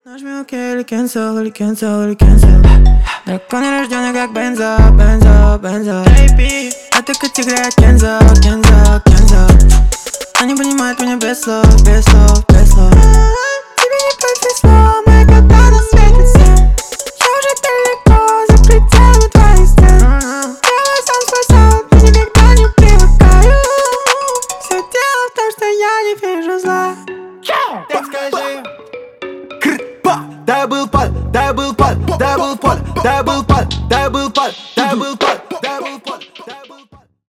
Нажми ОК или cancel, или cancel, или cancel. Дракон рожденный как Бензо, Бензо, Бензо. Baby, это категория Кензо, Кензо, Кензо. Они понимают меня без слов, без слов, без слов. Тебе не повезло, мы когда нас светит всем. Я уже далеко, за пределами твоих стен. Делаю сам свой саунд, но никогда не привыкаю. Все дело в том, что я не вижу зла. Так скажи